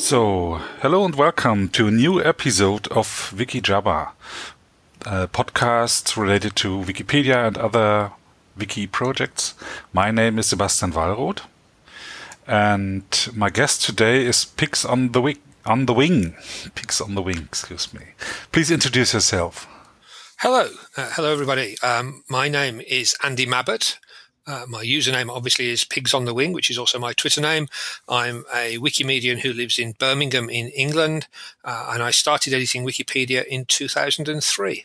So, hello and welcome to a new episode of WikiJabba, a podcast related to Wikipedia and other wiki projects. My name is Sebastian Wallroth, and my guest today is Pigs on the Wing. Pigs on the Wing, excuse me. Please introduce yourself. Hello everybody. My name is Andy Mabbott. My username obviously is Pigs on the Wing, which is also my Twitter name. I'm a Wikimedian who lives in Birmingham in England, and I started editing Wikipedia in 2003.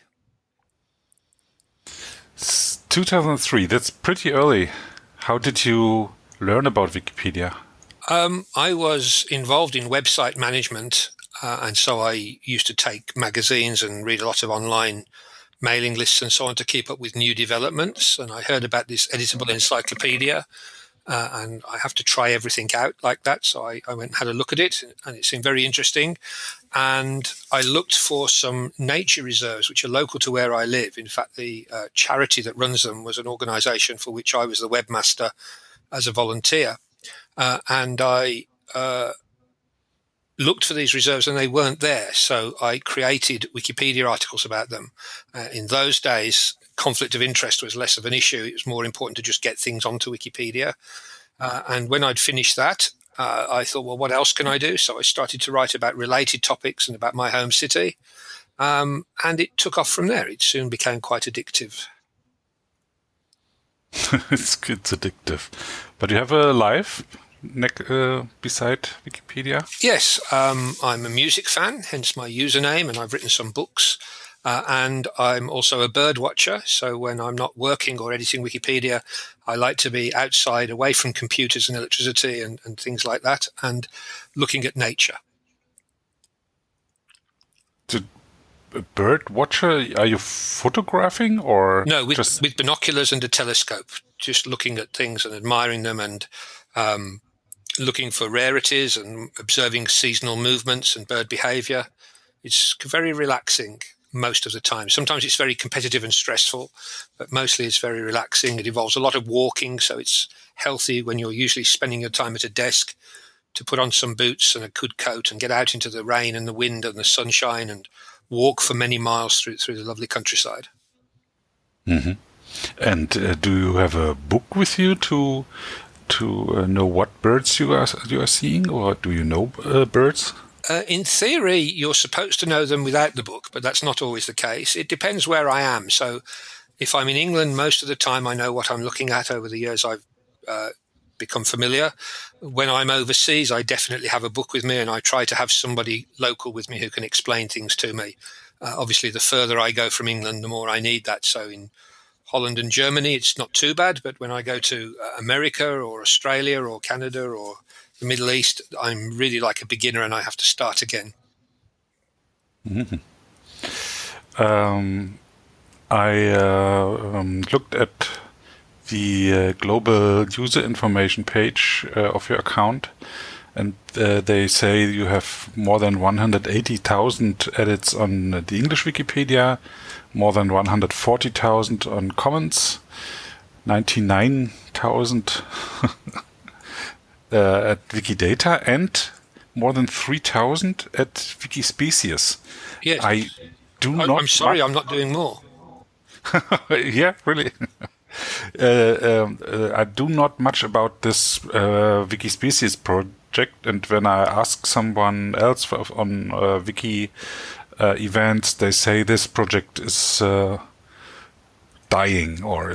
2003, that's pretty early. How did you learn about Wikipedia? I was involved in website management, and so I used to take magazines and read a lot of online mailing lists and so on to keep up with new developments. And I heard about this editable encyclopedia, and I have to try everything out like that. So I went and had a look at it, and it seemed very interesting. And I looked for some nature reserves, which are local to where I live. In fact, the charity that runs them was an organisation for which I was the webmaster as a volunteer. And I looked for these reserves and they weren't there. So I created Wikipedia articles about them. In those days, conflict of interest was less of an issue. It was more important to just get things onto Wikipedia. And when I'd finished that, I thought, well, what else can I do? So I started to write about related topics and about my home city. And it took off from there. It soon became quite addictive. It's addictive. But you have a life beside Wikipedia? Yes, I'm a music fan, hence my username, and I've written some books. And I'm also a bird watcher. So when I'm not working or editing Wikipedia, I like to be outside, away from computers and electricity and things like that, and looking at nature. A bird watcher? Are you photographing or no? With binoculars and a telescope, just looking at things and admiring them and looking for rarities and observing seasonal movements and bird behavior. It's very relaxing most of the time. Sometimes it's very competitive and stressful, but mostly it's very relaxing. It involves a lot of walking, so it's healthy when you're usually spending your time at a desk to put on some boots and a good coat and get out into the rain and the wind and the sunshine and walk for many miles through the lovely countryside. Mm-hmm. And do you have a book with you to know what birds you are seeing, or do you know birds? In theory, you're supposed to know them without the book, but that's not always the case. It depends where I am. So if I'm in England, most of the time I know what I'm looking at. Over the years, I've become familiar. When I'm overseas, I definitely have a book with me, and I try to have somebody local with me who can explain things to me. Obviously, the further I go from England, the more I need that. So in Holland and Germany, it's not too bad. But when I go to America or Australia or Canada or the Middle East, I'm really like a beginner and I have to start again. Mm-hmm. I looked at the global user information page of your account, and they say you have more than 180,000 edits on the English Wikipedia, more than 140,000 on Commons, 99,000 at Wikidata, and more than 3,000 at Wikispecies. Yes. I'm sorry, I'm not doing more. Yeah, really. I do not much about this Wikispecies project, and when I ask someone else on wiki events, they say this project is dying, or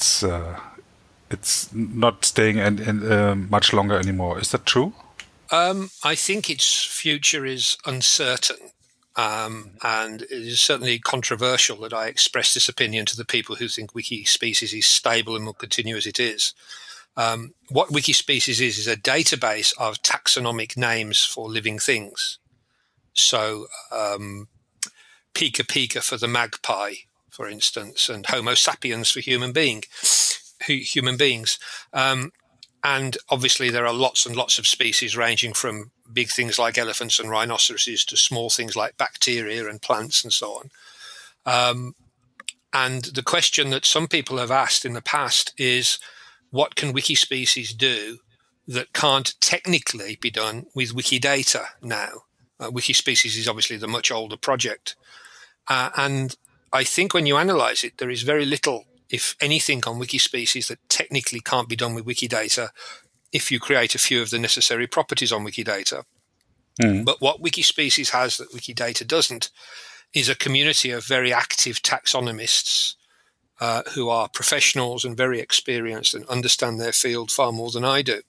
it's not staying in much longer anymore. Is that true? I think its future is uncertain. And it is certainly controversial that I express this opinion to the people who think Wikispecies is stable and will continue as it is. What Wikispecies is a database of taxonomic names for living things. So Pika Pika for the magpie, for instance, and Homo sapiens for human beings. And obviously there are lots and lots of species ranging from big things like elephants and rhinoceroses to small things like bacteria and plants and so on. And the question that some people have asked in the past is, what can Wikispecies do that can't technically be done with Wikidata now. Wikispecies is obviously the much older project. And I think when you analyze it, there is very little, if anything, on Wikispecies that technically can't be done with Wikidata if you create a few of the necessary properties on Wikidata. But what Wikispecies has that Wikidata doesn't is a community of very active taxonomists who are professionals and very experienced and understand their field far more than I do.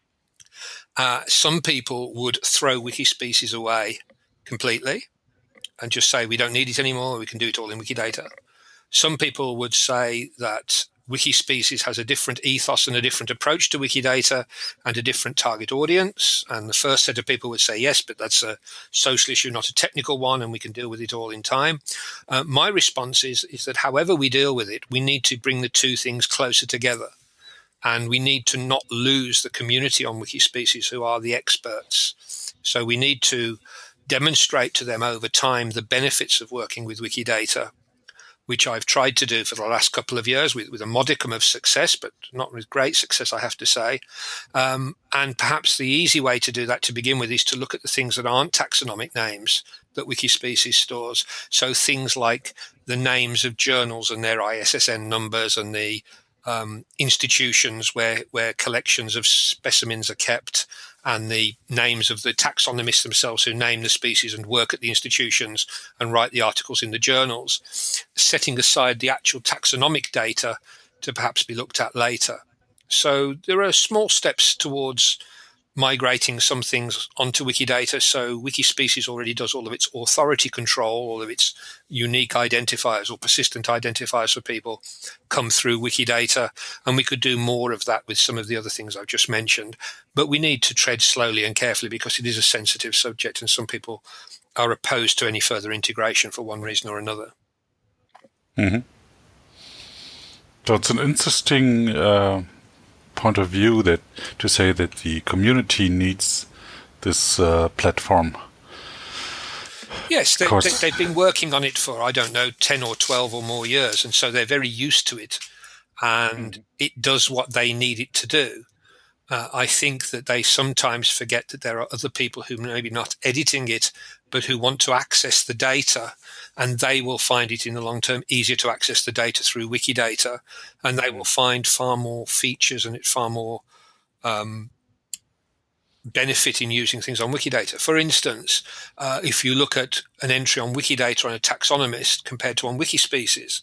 Some people would throw Wikispecies away completely and just say we don't need it anymore, we can do it all in Wikidata. Some people would say that Wikispecies has a different ethos and a different approach to Wikidata and a different target audience. And the first set of people would say, yes, but that's a social issue, not a technical one, and we can deal with it all in time. My response is that however we deal with it, we need to bring the two things closer together. And we need to not lose the community on Wikispecies who are the experts. So we need to demonstrate to them over time the benefits of working with Wikidata, which I've tried to do for the last couple of years with a modicum of success, but not with great success, I have to say. And perhaps the easy way to do that to begin with is to look at the things that aren't taxonomic names that Wikispecies stores. So things like the names of journals and their ISSN numbers and the institutions where collections of specimens are kept, and the names of the taxonomists themselves who name the species and work at the institutions and write the articles in the journals, setting aside the actual taxonomic data to perhaps be looked at later. So there are small steps towards migrating some things onto Wikidata. So Wikispecies already does all of its authority control, all of its unique identifiers or persistent identifiers for people come through Wikidata. And we could do more of that with some of the other things I've just mentioned. But we need to tread slowly and carefully because it is a sensitive subject and some people are opposed to any further integration for one reason or another. Mm-hmm. So it's an interesting point of view that to say that the community needs this platform. Yes, they've been working on it for, 10 or 12 or more years, and so they're very used to it, and it does what they need it to do. I think that they sometimes forget that there are other people who maybe not editing it, but who want to access the data, and they will find it in the long term easier to access the data through Wikidata, and they will find far more features and far more benefit in using things on Wikidata. For instance, if you look at an entry on Wikidata on a taxonomist compared to on Wikispecies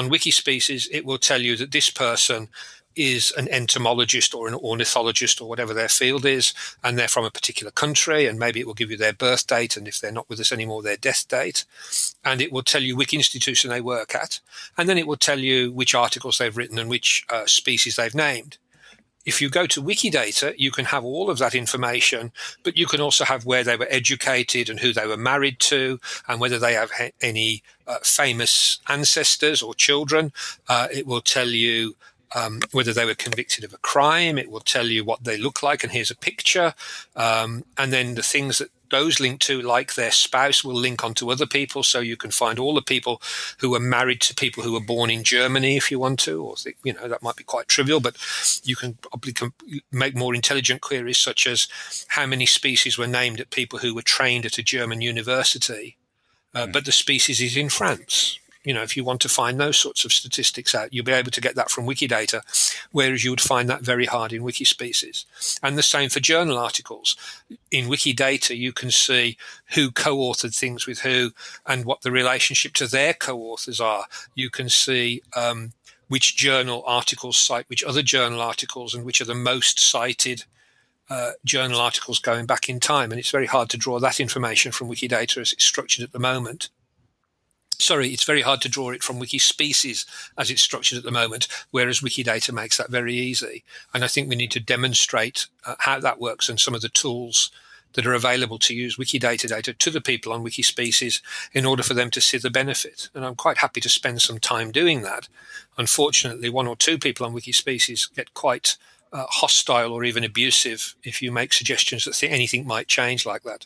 it will tell you that this person is an entomologist or an ornithologist or whatever their field is, and they're from a particular country, and maybe it will give you their birth date, and if they're not with us anymore, their death date, and it will tell you which institution they work at, and then it will tell you which articles they've written and which species they've named. If you go to Wikidata, you can have all of that information, but you can also have where they were educated and who they were married to and whether they have any famous ancestors or children. It will tell you whether they were convicted of a crime. It will tell you what they look like, and here's a picture. And then the things that those link to, like their spouse, will link onto other people. So you can find all the people who were married to people who were born in Germany if you want to, or that might be quite trivial, but you can probably make more intelligent queries such as how many species were named at people who were trained at a German university, but the species is in France. If you want to find those sorts of statistics out, you'll be able to get that from Wikidata, whereas you would find that very hard in Wikispecies. And the same for journal articles. In Wikidata, you can see who co-authored things with who and what the relationship to their co-authors are. You can see which journal articles cite which other journal articles and which are the most cited journal articles going back in time. And it's very hard to draw that information from Wikidata as it's structured at the moment. It's very hard to draw it from Wikispecies as it's structured at the moment, whereas Wikidata makes that very easy. And I think we need to demonstrate how that works and some of the tools that are available to use Wikidata data to the people on Wikispecies in order for them to see the benefit. And I'm quite happy to spend some time doing that. Unfortunately, one or two people on Wikispecies get quite hostile or even abusive if you make suggestions that anything might change like that.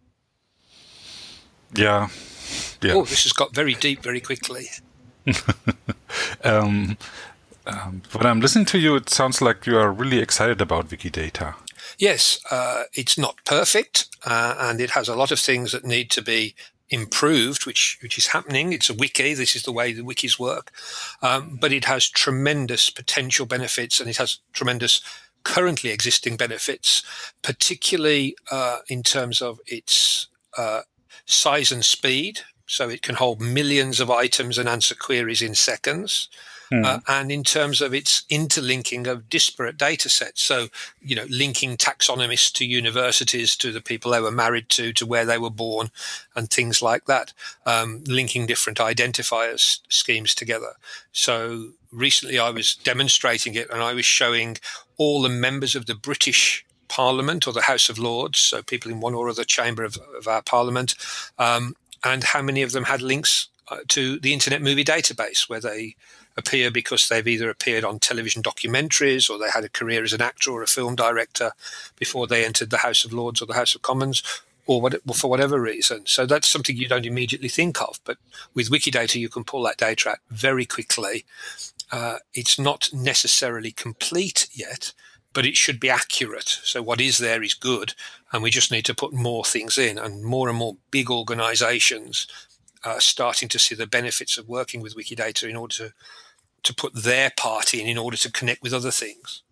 Yeah. Oh, this has got very deep very quickly. When I'm listening to you, it sounds like you are really excited about Wikidata. Yes, it's not perfect, and it has a lot of things that need to be improved, which is happening. It's a wiki. This is the way the wikis work. But it has tremendous potential benefits, and it has tremendous currently existing benefits, particularly in terms of its size and speed. So it can hold millions of items and answer queries in seconds. And in terms of its interlinking of disparate data sets. So, linking taxonomists to universities, to the people they were married to where they were born, and things like that, linking different identifiers schemes together. So recently I was demonstrating it, and I was showing all the members of the British Parliament or the House of Lords, so people in one or other chamber of our Parliament, and how many of them had links to the Internet Movie Database, where they appear because they've either appeared on television documentaries or they had a career as an actor or a film director before they entered the House of Lords or the House of Commons, or for whatever reason. So that's something you don't immediately think of. But with Wikidata, you can pull that data out very quickly. It's not necessarily complete yet, but it should be accurate. So what is there is good, and we just need to put more things in, and more big organizations starting to see the benefits of working with Wikidata in order to put their part in order to connect with other things.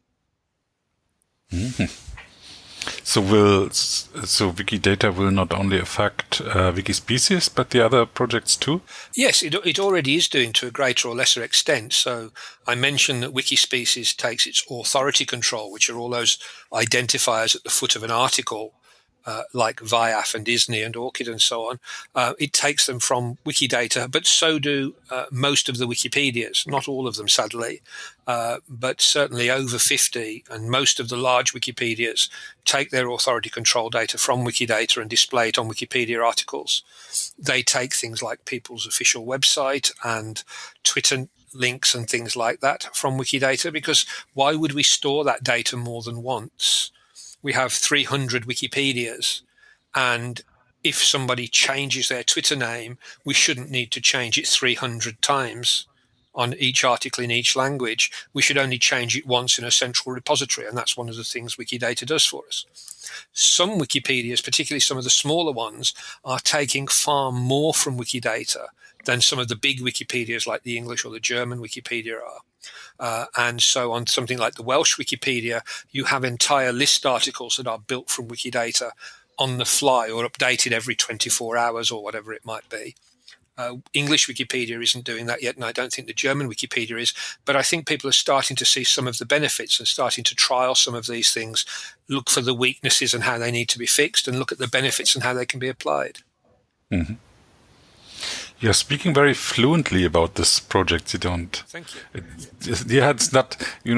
Mm-hmm. So Wikidata will not only affect Wikispecies, but the other projects too? Yes, it already is doing to a greater or lesser extent. So I mentioned that Wikispecies takes its authority control, which are all those identifiers at the foot of an article, like VIAF and ISNI and ORCID and so on. It takes them from Wikidata, but so do most of the Wikipedias, not all of them, sadly, but certainly over 50, and most of the large Wikipedias take their authority control data from Wikidata and display it on Wikipedia articles. They take things like people's official website and Twitter links and things like that from Wikidata, because why would we store that data more than once? We have 300 Wikipedias, and if somebody changes their Twitter name, we shouldn't need to change it 300 times on each article in each language. We should only change it once in a central repository, and that's one of the things Wikidata does for us. Some Wikipedias, particularly some of the smaller ones, are taking far more from Wikidata than some of the big Wikipedias like the English or the German Wikipedia are. And so on something like the Welsh Wikipedia, you have entire list articles that are built from Wikidata on the fly or updated every 24 hours or whatever it might be. English Wikipedia isn't doing that yet, and I don't think the German Wikipedia is, but I think people are starting to see some of the benefits and starting to trial some of these things, look for the weaknesses and how they need to be fixed, and look at the benefits and how they can be applied. Mm-hmm. You're speaking very fluently about this project. You don't. Thank you. It's not.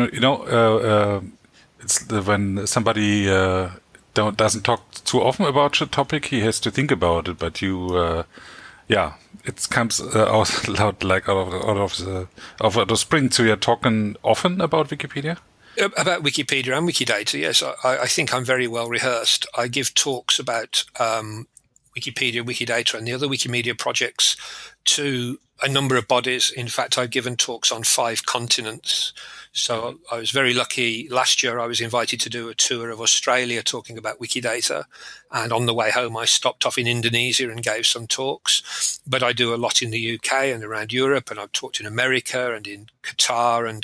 It's when somebody doesn't talk too often about a topic, he has to think about it. But you, it comes out loud, like out of the spring. So you're talking often about Wikipedia. About Wikipedia and Wikidata, yes. I think I'm very well rehearsed. I give talks about Wikipedia, Wikidata, and the other Wikimedia projects to a number of bodies. In fact, I've given talks on 5 continents. So I was very lucky. Last year, I was invited to do a tour of Australia talking about Wikidata. And on the way home, I stopped off in Indonesia and gave some talks. But I do a lot in the UK and around Europe, and I've talked in America and in Qatar and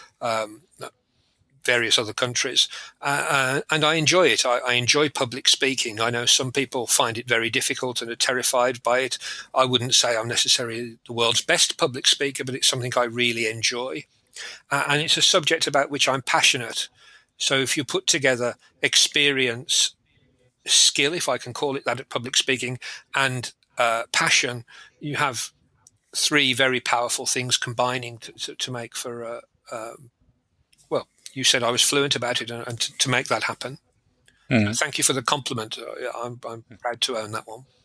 various other countries, and I enjoy it. I enjoy public speaking. I know some people find it very difficult and are terrified by it. I wouldn't say I'm necessarily the world's best public speaker, but it's something I really enjoy. And it's a subject about which I'm passionate. So if you put together experience, skill, if I can call it that, at public speaking, and passion, you have 3 very powerful things combining to make for you said I was fluent about it, and to make that happen. Mm-hmm. Thank you for the compliment. I'm proud to own that one.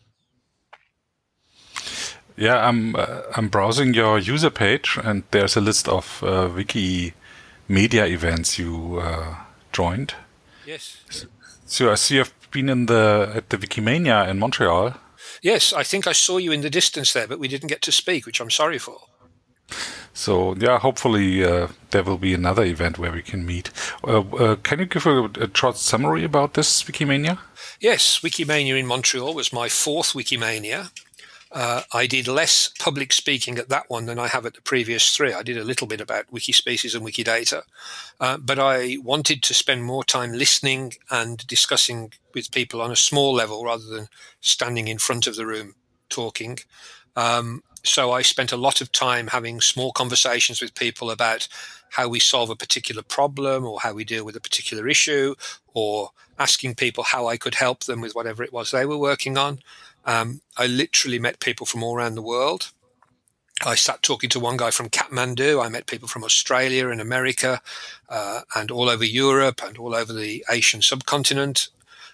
Yeah, I'm browsing your user page, and there's a list of Wikimedia events you joined. Yes. So I see you've been at the Wikimania in Montreal. Yes, I think I saw you in the distance there, but we didn't get to speak, which I'm sorry for. So yeah, hopefully there will be another event where we can meet. Can you give a short summary about this Wikimania? Yes, Wikimania in Montreal was my fourth Wikimania. I did less public speaking at that one than I have at the previous three. I did a little bit about Wikispecies and Wikidata, but I wanted to spend more time listening and discussing with people on a small level rather than standing in front of the room talking. So I spent a lot of time having small conversations with people about how we solve a particular problem or how we deal with a particular issue, or asking people how I could help them with whatever it was they were working on. I literally met people from all around the world. I sat talking to one guy from Kathmandu. I met people from Australia and America, and all over Europe and all over the Asian subcontinent.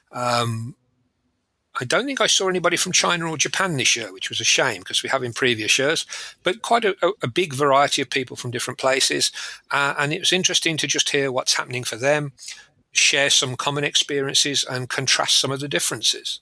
I don't think I saw anybody from China or Japan this year, which was a shame because we have in previous years, but quite a big variety of people from different places. And it was interesting to just hear what's happening for them, share some common experiences and contrast some of the differences.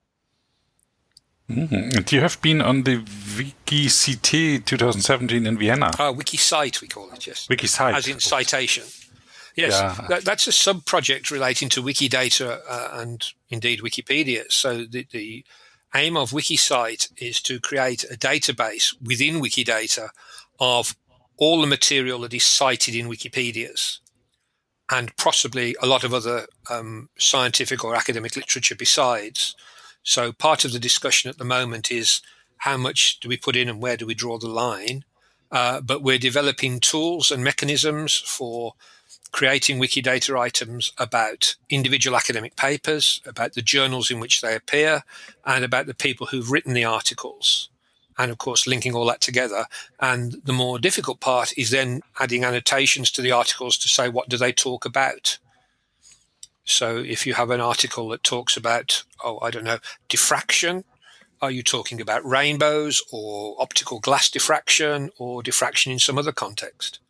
And you have been on the WikiCT 2017 in Vienna. WikiCite, we call it, yes. WikiCite. As in citation. Yes, yeah. That's a sub-project relating to Wikidata and indeed Wikipedia. So the aim of WikiCite is to create a database within Wikidata of all the material that is cited in Wikipedias and possibly a lot of other scientific or academic literature besides. So part of the discussion at the moment is how much do we put in and where do we draw the line? But we're developing tools and mechanisms for creating Wikidata items about individual academic papers, about the journals in which they appear, and about the people who've written the articles. And of course, linking all that together. And the more difficult part is then adding annotations to the articles to say, what do they talk about? So if you have an article that talks about, diffraction, are you talking about rainbows or optical glass diffraction or diffraction in some other context?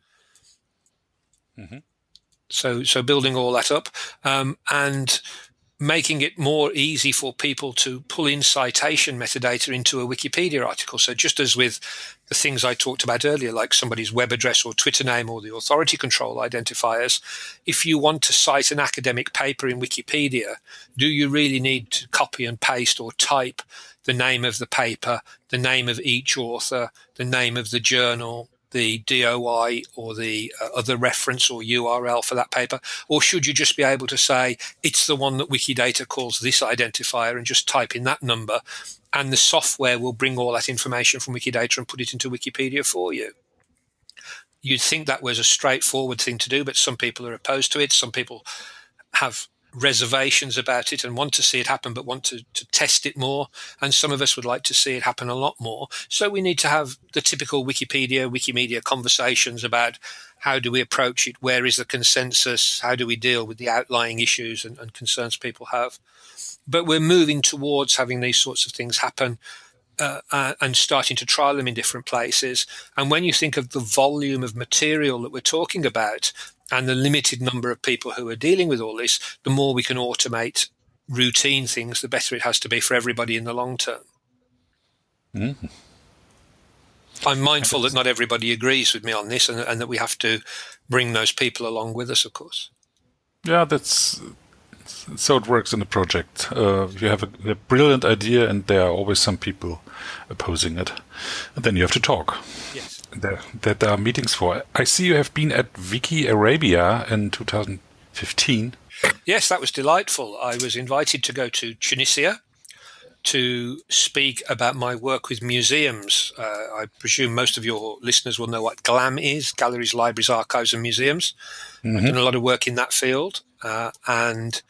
Mm-hmm. So building all that up and making it more easy for people to pull in citation metadata into a Wikipedia article. So just as with the things I talked about earlier, like somebody's web address or Twitter name or the authority control identifiers, if you want to cite an academic paper in Wikipedia, do you really need to copy and paste or type the name of the paper, the name of each author, the name of the journal, the DOI or the other reference or URL for that paper? Or should you just be able to say, it's the one that Wikidata calls this identifier and just type in that number and the software will bring all that information from Wikidata and put it into Wikipedia for you? You'd think that was a straightforward thing to do, but some people are opposed to it. Some people have reservations about it and want to see it happen but want to test it more, and some of us would like to see it happen a lot more. So we need to have the typical Wikimedia conversations about how do we approach it, where is the consensus, how do we deal with the outlying issues and concerns people have. But we're moving towards having these sorts of things happen and starting to trial them in different places. And when you think of the volume of material that we're talking about and the limited number of people who are dealing with all this, the more we can automate routine things, the better it has to be for everybody in the long term. Mm-hmm. I'm mindful that not everybody agrees with me on this and that we have to bring those people along with us, of course. Yeah, that's so it works in a project. You have a brilliant idea and there are always some people opposing it. And then you have to talk. Yes. That there are meetings for. I see you have been at Wiki Arabia in 2015. Yes, that was delightful. I was invited to go to Tunisia to speak about my work with museums. I presume most of your listeners will know what GLAM is, Galleries, Libraries, Archives and Museums. Mm-hmm. I've done a lot of work in that field. And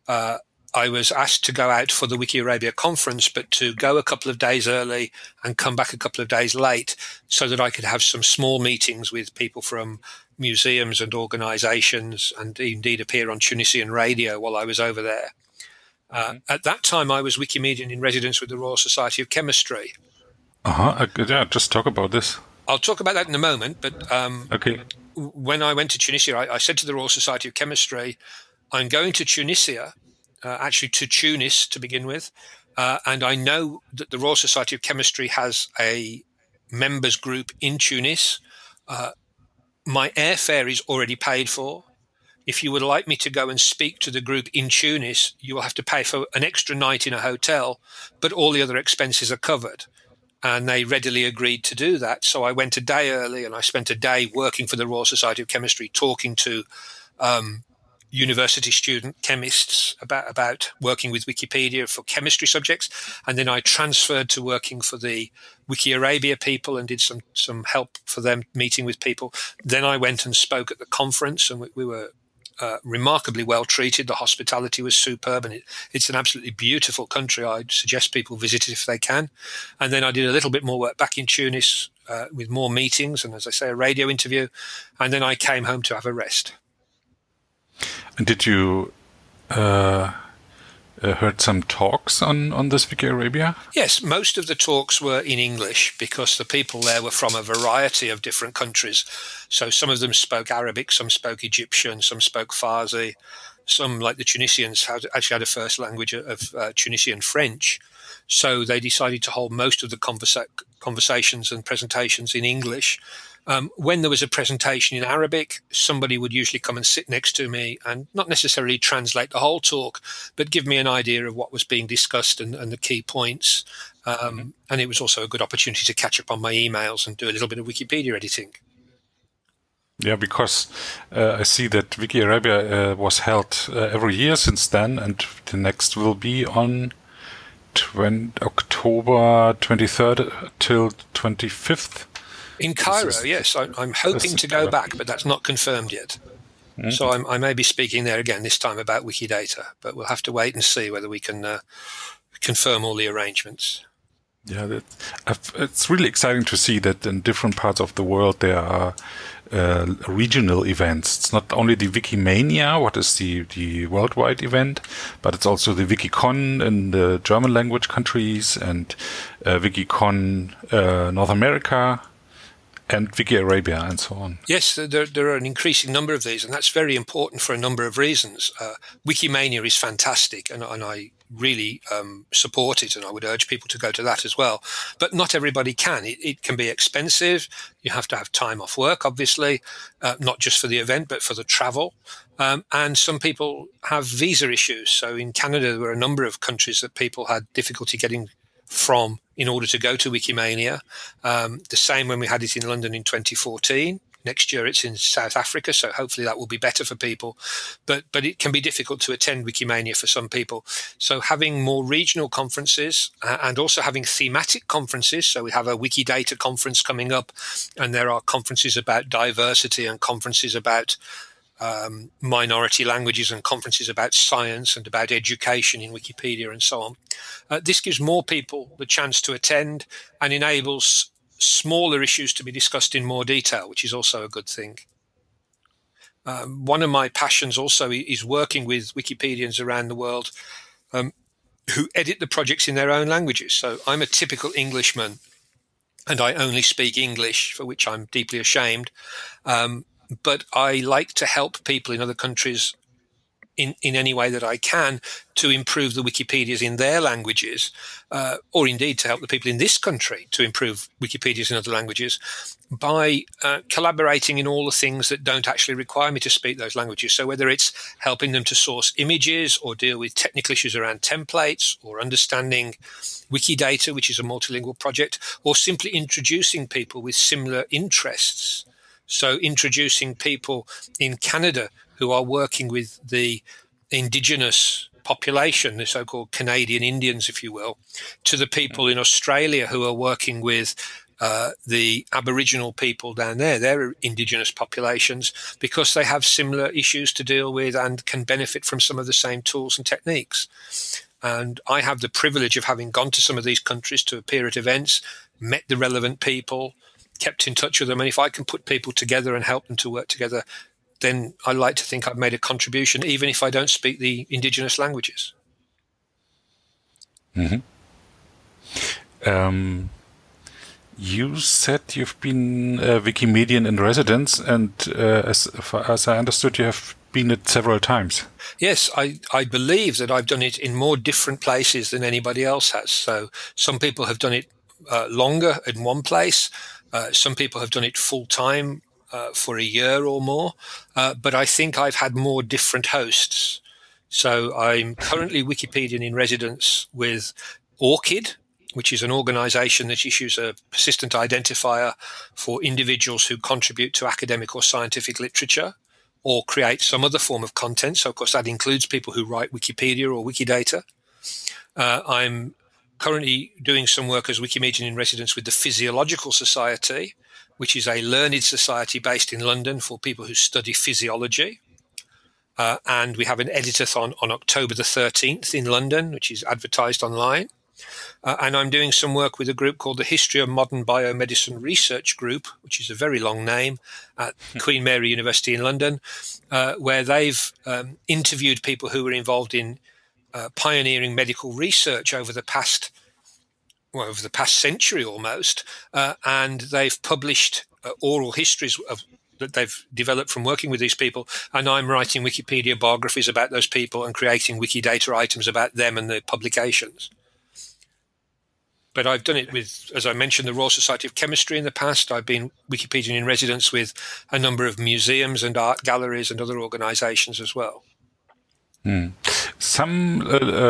I was asked to go out for the Wiki Arabia conference, but to go a couple of days early and come back a couple of days late so that I could have some small meetings with people from museums and organizations and indeed appear on Tunisian radio while I was over there. At that time, I was Wikimedian in residence with the Royal Society of Chemistry. Yeah, just talk about this. I'll talk about that in a moment, but okay. When I went to Tunisia, I said to the Royal Society of Chemistry, I'm going to Tunisia, actually to Tunis to begin with, and I know that the Royal Society of Chemistry has a members group in Tunis. My airfare is already paid for. If you would like me to go and speak to the group in Tunis, you will have to pay for an extra night in a hotel, but all the other expenses are covered. And they readily agreed to do that. So I went a day early, and I spent a day working for the Royal Society of Chemistry, talking to university student chemists about working with Wikipedia for chemistry subjects. And then I transferred to working for the Wiki Arabia people and did some help for them, meeting with people. Then I went and spoke at the conference, and we were remarkably well treated. The hospitality was superb, and it's an absolutely beautiful country. I'd suggest people visit it if they can. And then I did a little bit more work back in Tunis with more meetings and, as I say, a radio interview. And then I came home to have a rest. And did you heard some talks on this Wiki Arabia? Yes, most of the talks were in English because the people there were from a variety of different countries. So some of them spoke Arabic, some spoke Egyptian, some spoke Farsi, some, like the Tunisians, actually had a first language of Tunisian French. So they decided to hold most of the conversations and presentations in English. When there was a presentation in Arabic, somebody would usually come and sit next to me and not necessarily translate the whole talk, but give me an idea of what was being discussed and the key points. And it was also a good opportunity to catch up on my emails and do a little bit of Wikipedia editing. Yeah, because I see that Wiki Arabia was held every year since then, and the next will be on October 23rd till 25th. In Cairo, yes. I'm hoping to go back, but that's not confirmed yet. Mm-hmm. So I may be speaking there again, this time about Wikidata, but we'll have to wait and see whether we can confirm all the arrangements. Yeah, it's really exciting to see that in different parts of the world there are regional events. It's not only the Wikimania, what is the worldwide event, but it's also the Wikicon in the German language countries and Wikicon North America, and Wiki Arabia and so on. Yes, there are an increasing number of these, and that's very important for a number of reasons. Wikimania is fantastic, and I really support it, and I would urge people to go to that as well. But not everybody can. It can be expensive. You have to have time off work, obviously, not just for the event, but for the travel. And some people have visa issues. So in Canada, there were a number of countries that people had difficulty getting from in order to go to Wikimania. The same when we had it in London in 2014. Next year it's in South Africa, so hopefully that will be better for people. But it can be difficult to attend Wikimania for some people. So having more regional conferences and also having thematic conferences. So we have a Wikidata conference coming up, and there are conferences about diversity and conferences about minority languages and conferences about science and about education in Wikipedia and so on. This gives more people the chance to attend and enables smaller issues to be discussed in more detail, which is also a good thing. One of my passions also is working with Wikipedians around the world who edit the projects in their own languages. So I'm a typical Englishman and I only speak English, for which I'm deeply ashamed. But I like to help people in other countries in any way that I can to improve the Wikipedias in their languages, or indeed to help the people in this country to improve Wikipedias in other languages by collaborating in all the things that don't actually require me to speak those languages. So whether it's helping them to source images or deal with technical issues around templates or understanding Wikidata, which is a multilingual project, or simply introducing people with similar interests. So introducing people in Canada who are working with the indigenous population, the so-called Canadian Indians, if you will, to the people in Australia who are working with the Aboriginal people down there, their indigenous populations, because they have similar issues to deal with and can benefit from some of the same tools and techniques. And I have the privilege of having gone to some of these countries to appear at events, met the relevant people, kept in touch with them, and if I can put people together and help them to work together, then I like to think I've made a contribution, even if I don't speak the indigenous languages. Mm-hmm. You said you've been a Wikimedian in residence, and as far as I understood, you have been it several times. Yes, I believe that I've done it in more different places than anybody else has. So some people have done it longer in one place. Some people have done it full time for a year or more. But I think I've had more different hosts. So I'm currently Wikipedian in residence with ORCID, which is an organization that issues a persistent identifier for individuals who contribute to academic or scientific literature or create some other form of content. So, of course, that includes people who write Wikipedia or Wikidata. I'm currently doing some work as Wikimedian in residence with the Physiological Society, which is a learned society based in London for people who study physiology. And we have an editathon on October the 13th in London, which is advertised online. And I'm doing some work with a group called the History of Modern Biomedicine Research Group, which is a very long name, at Queen Mary University in London, where they've interviewed people who were involved in pioneering medical research over the past century almost, and they've published oral histories that they've developed from working with these people, and I'm writing Wikipedia biographies about those people and creating Wikidata items about them and the publications. But I've done it with, as I mentioned, the Royal Society of Chemistry in the past. I've been Wikipedian in residence with a number of museums and art galleries and other organizations as well. Some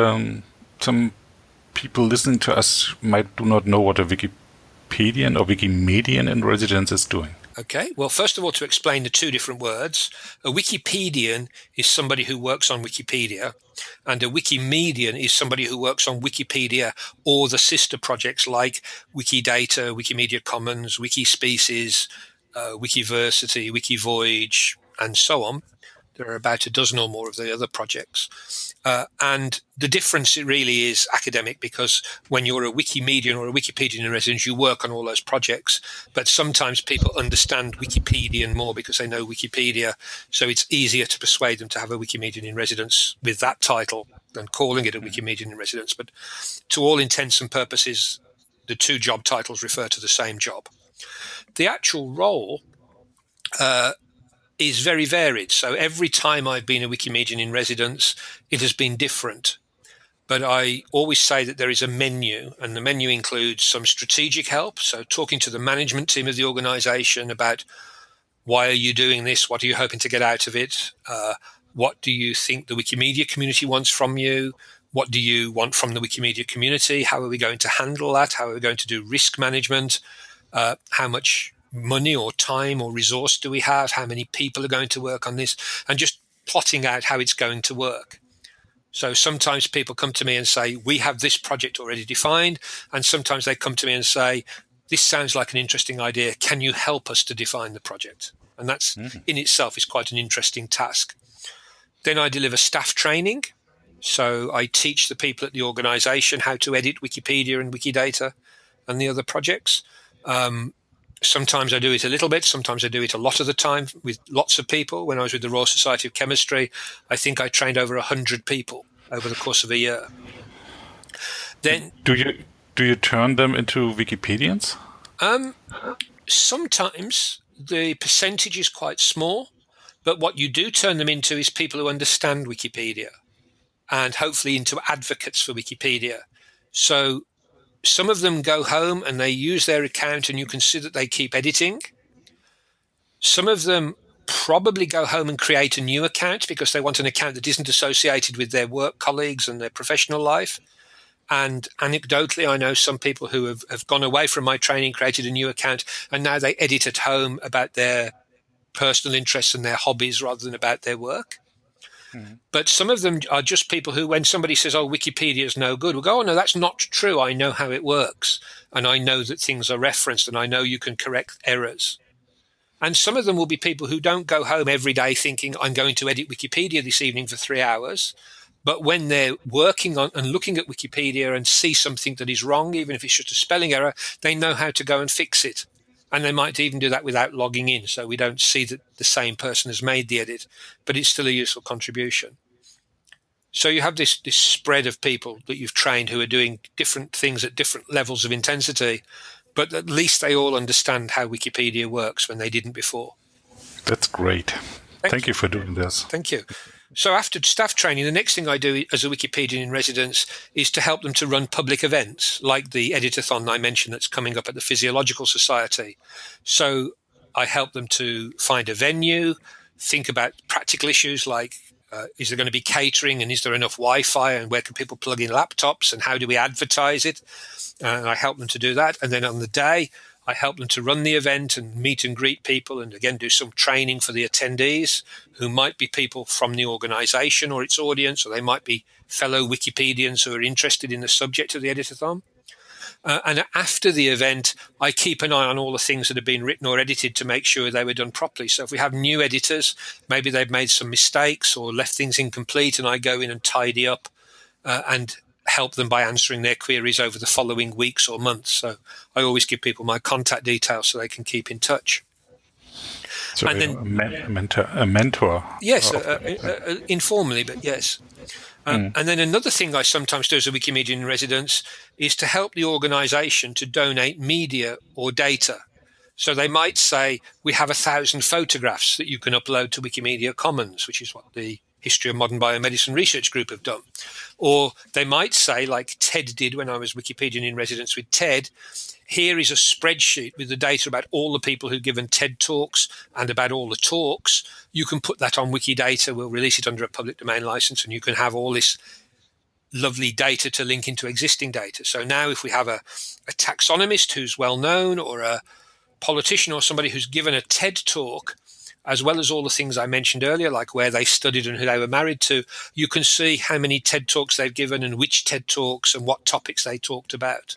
people listening to us do not know what a Wikipedian or Wikimedian in residence is doing. Okay, well, first of all, to explain the two different words, a Wikipedian is somebody who works on Wikipedia, and a Wikimedian is somebody who works on Wikipedia or the sister projects like Wikidata, Wikimedia Commons, Wikispecies, Wikiversity, Wikivoyage, and so on. There are about a dozen or more of the other projects. And the difference really is academic, because when you're a Wikimedian or a Wikipedian in residence, you work on all those projects. But sometimes people understand Wikipedian more because they know Wikipedia. So it's easier to persuade them to have a Wikimedian in residence with that title than calling it a Wikimedian in residence. But to all intents and purposes, the two job titles refer to the same job. The actual role is very varied. So every time I've been a Wikimedian in residence, it has been different. But I always say that there is a menu, and the menu includes some strategic help. So talking to the management team of the organization about why are you doing this? What are you hoping to get out of it? What do you think the Wikimedia community wants from you? What do you want from the Wikimedia community? How are we going to handle that? How are we going to do risk management? How much money or time or resource do we have? How many people are going to work on this? And just plotting out how it's going to work. So sometimes people come to me and say, we have this project already defined. And sometimes they come to me and say, this sounds like an interesting idea. Can you help us to define the project? And that's in itself is quite an interesting task. Then I deliver staff training. So I teach the people at the organization how to edit Wikipedia and Wikidata and the other projects. Sometimes I do it a little bit. Sometimes I do it a lot of the time with lots of people. When I was with the Royal Society of Chemistry, I think I trained over 100 people over the course of a year. Then, do you turn them into Wikipedians? Sometimes the percentage is quite small, but what you do turn them into is people who understand Wikipedia, and hopefully into advocates for Wikipedia. So some of them go home and they use their account, and you can see that they keep editing. Some of them probably go home and create a new account because they want an account that isn't associated with their work colleagues and their professional life. And anecdotally, I know some people who have gone away from my training, created a new account, and now they edit at home about their personal interests and their hobbies rather than about their work. But some of them are just people who, when somebody says, oh, Wikipedia is no good, will go, oh, no, that's not true. I know how it works. And I know that things are referenced, and I know you can correct errors. And some of them will be people who don't go home every day thinking, I'm going to edit Wikipedia this evening for 3 hours. But when they're working on and looking at Wikipedia and see something that is wrong, even if it's just a spelling error, they know how to go and fix it. And they might even do that without logging in, so we don't see that the same person has made the edit, but it's still a useful contribution. So you have this spread of people that you've trained who are doing different things at different levels of intensity, but at least they all understand how Wikipedia works when they didn't before. That's great. Thank you for doing this. Thank you. So after staff training, the next thing I do as a Wikipedian in residence is to help them to run public events like the Editathon I mentioned that's coming up at the Physiological Society. So I help them to find a venue, think about practical issues like is there going to be catering and is there enough Wi-Fi and where can people plug in laptops and how do we advertise it? And I help them to do that. And then on the day, I help them to run the event and meet and greet people and, again, do some training for the attendees who might be people from the organisation or its audience, or they might be fellow Wikipedians who are interested in the subject of the Editathon. And after the event, I keep an eye on all the things that have been written or edited to make sure they were done properly. So if we have new editors, maybe they've made some mistakes or left things incomplete, and I go in and tidy up and help them by answering their queries over the following weeks or months. So I always give people my contact details so they can keep in touch. So and then, a mentor. Yes, informally, but yes. And then another thing I sometimes do as a Wikimedian in residence is to help the organisation to donate media or data. So they might say, we have 1,000 photographs that you can upload to Wikimedia Commons, which is what the History of Modern Biomedicine Research Group have done. Or they might say, like TED did when I was Wikipedian in residence with TED, here is a spreadsheet with the data about all the people who've given TED Talks and about all the talks. You can put that on Wikidata. We'll release it under a public domain license, and you can have all this lovely data to link into existing data. So now if we have a taxonomist who's well known, or a politician or somebody who's given a TED Talk, as well as all the things I mentioned earlier, like where they studied and who they were married to, you can see how many TED Talks they've given and which TED Talks and what topics they talked about.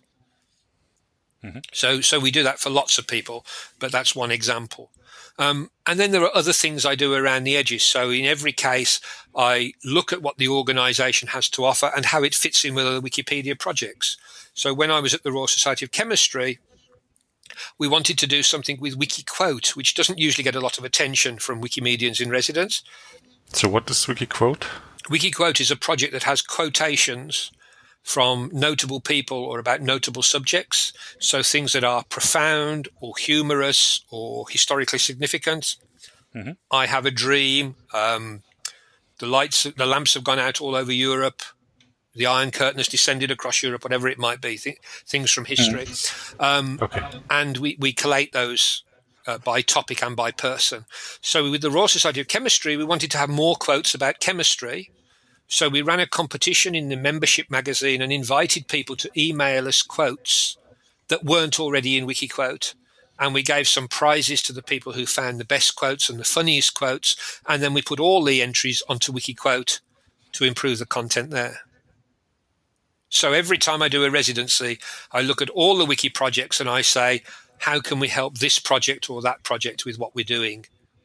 So we do that for lots of people, but that's one example. And then there are other things I do around the edges. So in every case, I look at what the organisation has to offer and how it fits in with other Wikipedia projects. So when I was at the Royal Society of Chemistry, we wanted to do something with WikiQuote, which doesn't usually get a lot of attention from Wikimedians in residence. So what is WikiQuote? WikiQuote is a project that has quotations from notable people or about notable subjects. So things that are profound or humorous or historically significant. I have a dream. The lamps have gone out all over Europe. The Iron Curtain has descended across Europe, whatever it might be, things from history. And we collate those by topic and by person. So with the Royal Society of Chemistry, we wanted to have more quotes about chemistry. So we ran a competition in the membership magazine and invited people to email us quotes that weren't already in WikiQuote. And we gave some prizes to the people who found the best quotes and the funniest quotes. And then we put all the entries onto WikiQuote to improve the content there. So every time I do a residency, I look at all the wiki projects and I say, how can we help this project or that project with what we're doing?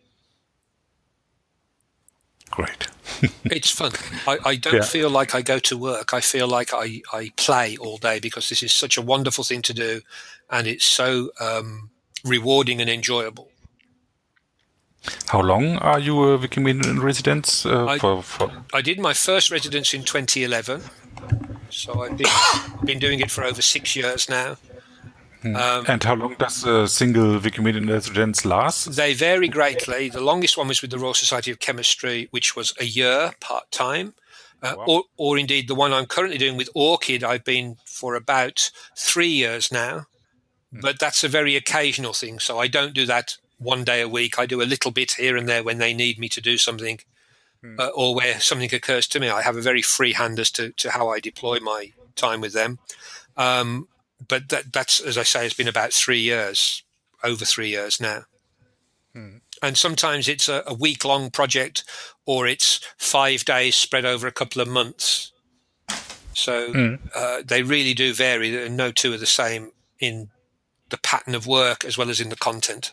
Great. It's fun. I don't feel like I go to work. I feel like I play all day because this is such a wonderful thing to do and it's so rewarding and enjoyable. How long are you a Wikimedian in residence? I did my first residence in 2011. So I've been doing it for over 6 years now. And how long does a single Wikimedian residence last? They vary greatly. The longest one was with the Royal Society of Chemistry, which was a year part-time. Or indeed the one I'm currently doing with ORCID, I've been for about 3 years now. But that's a very occasional thing. So I don't do that one day a week. I do a little bit here and there when they need me to do something. Or where something occurs to me. I have a very free hand as to how I deploy my time with them. But that's, as I say, it's been about 3 years, over 3 years now. And sometimes it's a week-long project or it's 5 days spread over a couple of months. So they really do vary. No two are the same in the pattern of work as well as in the content.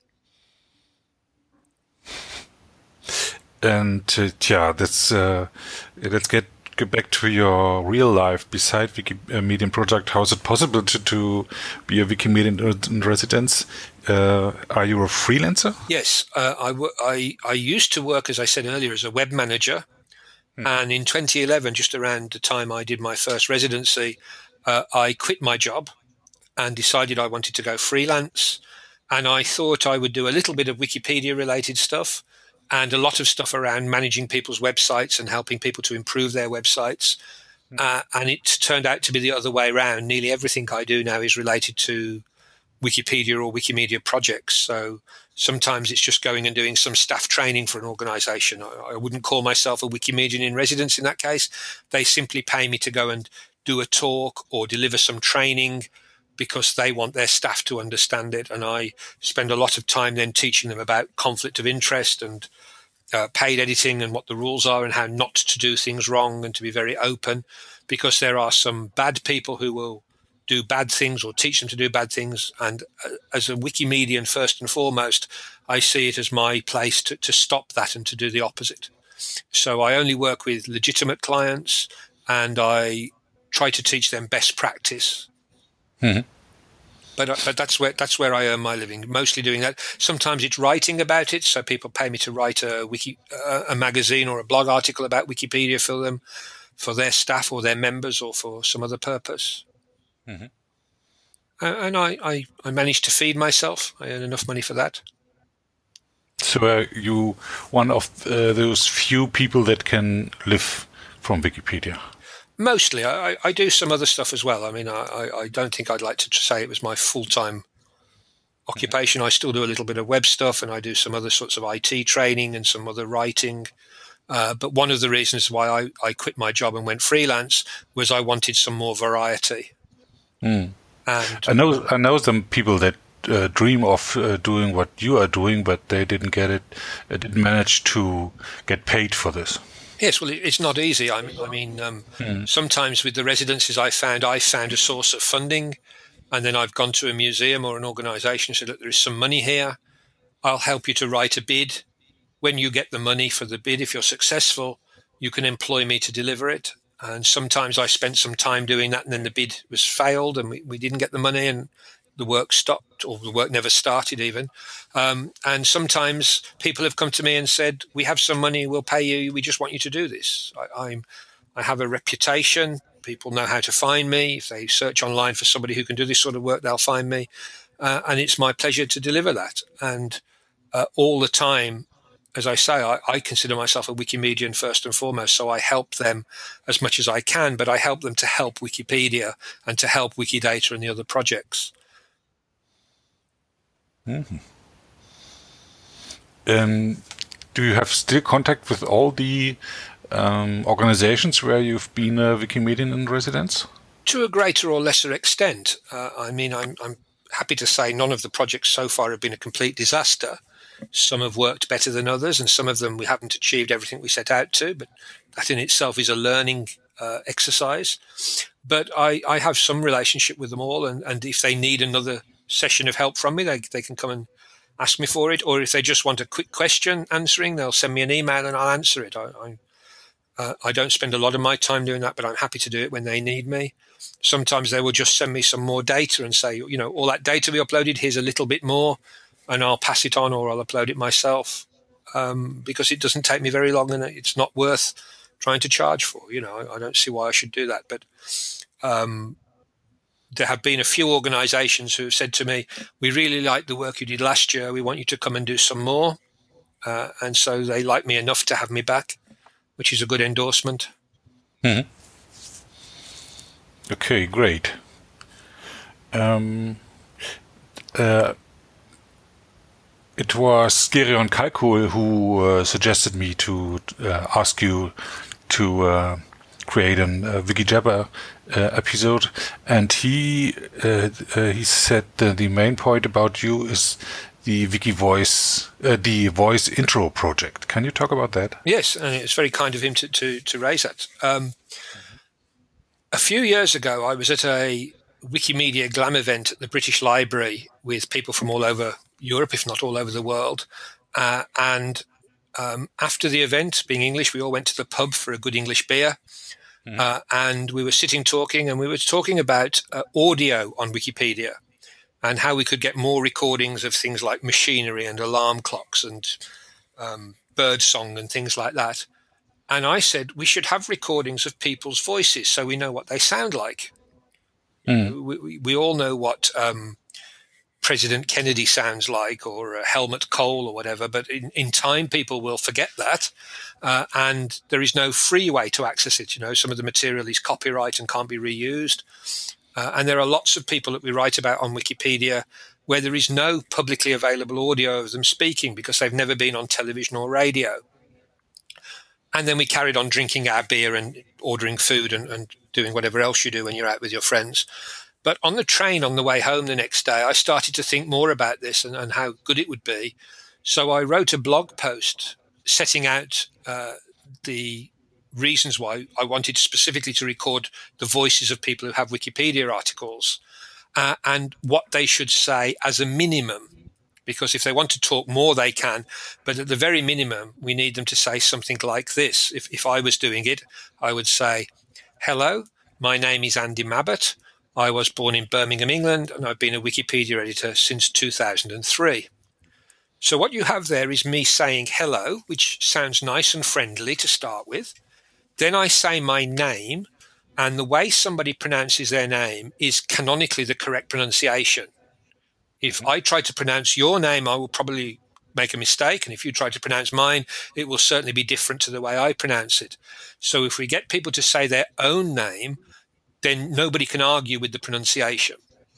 And let's get back to your real life beside Wikimedian project. How is it possible to be a Wikimedian in residence? Are you a freelancer? Yes, I used to work, as I said earlier, as a web manager. And in 2011, just around the time I did my first residency, I quit my job and decided I wanted to go freelance. And I thought I would do a little bit of Wikipedia-related stuff and a lot of stuff around managing people's websites and helping people to improve their websites. And it turned out to be the other way around. Nearly everything I do now is related to Wikipedia or Wikimedia projects. So sometimes it's just going and doing some staff training for an organization. I wouldn't call myself a Wikimedian in residence in that case. They simply pay me to go and do a talk or deliver some training because they want their staff to understand it. And I spend a lot of time then teaching them about conflict of interest and paid editing and what the rules are and how not to do things wrong and to be very open, because there are some bad people who will do bad things or teach them to do bad things. And as a Wikimedian, first and foremost, I see it as my place to stop that and to do the opposite. So I only work with legitimate clients and I try to teach them best practice. Mm-hmm. But that's where I earn my living, mostly doing that. Sometimes it's writing about it, so people pay me to write a magazine or a blog article about Wikipedia for them, for their staff or their members or for some other purpose. Mm-hmm. And I manage to feed myself. I earn enough money for that. So you one of those few people that can live from Wikipedia? Mostly. I do some other stuff as well. I mean, I don't think I'd like to say it was my full-time occupation. I still do a little bit of web stuff and I do some other sorts of IT training and some other writing. But one of the reasons why I quit my job and went freelance was I wanted some more variety. And I know some people that dream of doing what you are doing, but they didn't get it. Didn't manage to get paid for this. Yes, well, it's not easy. I mean, sometimes with the residencies I found a source of funding, and then I've gone to a museum or an organisation and said, look, there is some money here. I'll help you to write a bid. When you get the money for the bid, if you're successful, you can employ me to deliver it. And sometimes I spent some time doing that, and then the bid was failed, and we didn't get the money, and the work stopped, or the work never started even. And sometimes people have come to me and said, we have some money, we'll pay you, we just want you to do this. I have a reputation, people know how to find me. If they search online for somebody who can do this sort of work, they'll find me. And it's my pleasure to deliver that. And all the time, as I say, I consider myself a Wikimedian first and foremost, so I help them as much as I can, but I help them to help Wikipedia and to help Wikidata and the other projects. Mm-hmm. Do you have still contact with all the organizations where you've been a Wikimedian in residence? To a greater or lesser extent. I mean, I'm happy to say none of the projects so far have been a complete disaster. Some have worked better than others, and some of them we haven't achieved everything we set out to, but that in itself is a learning exercise. But I have some relationship with them all, and if they need another session of help from me, they can come and ask me for it, or if they just want a quick question answering, they'll send me an email and I'll answer it. I don't spend a lot of my time doing that, but I'm happy to do it when they need me. Sometimes they will just send me some more data and say, you know, all that data we uploaded, here's a little bit more, and I'll pass it on or I'll upload it myself, because it doesn't take me very long and it's not worth trying to charge for. You know, I don't see why I should do that. But there have been a few organizations who have said to me, we really liked the work you did last year. We want you to come and do some more. And so they like me enough to have me back, which is a good endorsement. Mm-hmm. Okay, great. It was Gerion Kalkul who suggested me to ask you to create a Wikijabber episode, and he said the main point about you is the Wikivoice, the voice intro project. Can you talk about that? Yes, and it's very kind of him to raise that. A few years ago, I was at a Wikimedia Glam event at the British Library with people from all over Europe, if not all over the world. And after the event, being English, we all went to the pub for a good English beer. And we were sitting talking, and we were talking about audio on Wikipedia and how we could get more recordings of things like machinery and alarm clocks and bird song and things like that. And I said, we should have recordings of people's voices so we know what they sound like. We all know what President Kennedy sounds like, or Helmut Kohl or whatever. But in time, people will forget that. And there is no free way to access it. Some of the material is copyright and can't be reused. And there are lots of people that we write about on Wikipedia where there is no publicly available audio of them speaking because they've never been on television or radio. And then we carried on drinking our beer and ordering food and doing whatever else you do when you're out with your friends. But on the train on the way home the next day, I started to think more about this and how good it would be. So I wrote a blog post setting out the reasons why I wanted specifically to record the voices of people who have Wikipedia articles and what they should say as a minimum. Because if they want to talk more, they can. But at the very minimum, we need them to say something like this. If I was doing it, I would say, "Hello, my name is Andy Mabbutt. I was born in Birmingham, England, and I've been a Wikipedia editor since 2003. So what you have there is me saying hello, which sounds nice and friendly to start with. Then I say my name, and the way somebody pronounces their name is canonically the correct pronunciation. If I try to pronounce your name, I will probably make a mistake. And if you try to pronounce mine, it will certainly be different to the way I pronounce it. So if we get people to say their own name, then nobody can argue with the pronunciation.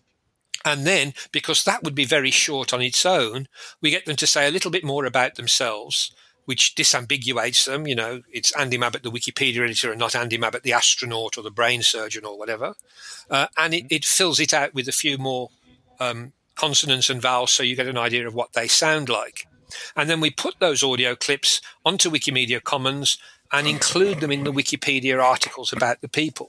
And then, because that would be very short on its own, we get them to say a little bit more about themselves, which disambiguates them. It's Andy Mabbutt, the Wikipedia editor, and not Andy Mabbutt, the astronaut or the brain surgeon or whatever. And it fills it out with a few more consonants and vowels so you get an idea of what they sound like. And then we put those audio clips onto Wikimedia Commons and include them in the Wikipedia articles about the people.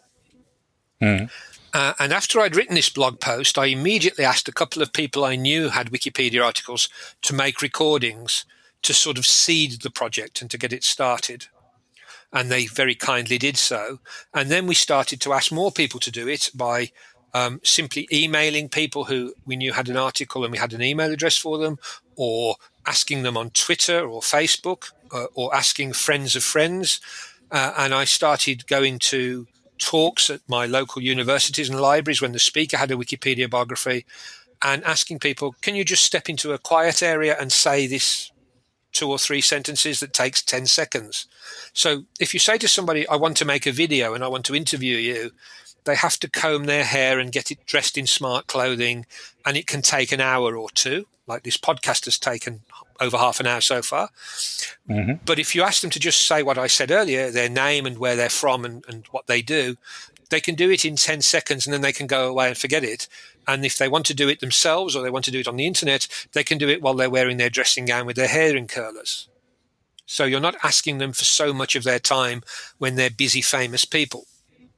And after I'd written this blog post, I immediately asked a couple of people I knew had Wikipedia articles to make recordings to sort of seed the project and to get it started. And they very kindly did so. And then we started to ask more people to do it by simply emailing people who we knew had an article and we had an email address for them, or asking them on Twitter or Facebook, or asking friends of friends. And I started going to talks at my local universities and libraries when the speaker had a Wikipedia biography and asking people, can you just step into a quiet area and say this 2 or 3 sentences that takes 10 seconds? So if you say to somebody, I want to make a video and I want to interview you, they have to comb their hair and get it dressed in smart clothing, and it can take an hour or two, like this podcast has taken over half an hour so far. Mm-hmm. But if you ask them to just say what I said earlier, their name and where they're from and what they do, they can do it in 10 seconds and then they can go away and forget it. And if they want to do it themselves or they want to do it on the internet, they can do it while they're wearing their dressing gown with their hair in curlers. So you're not asking them for so much of their time when they're busy, famous people.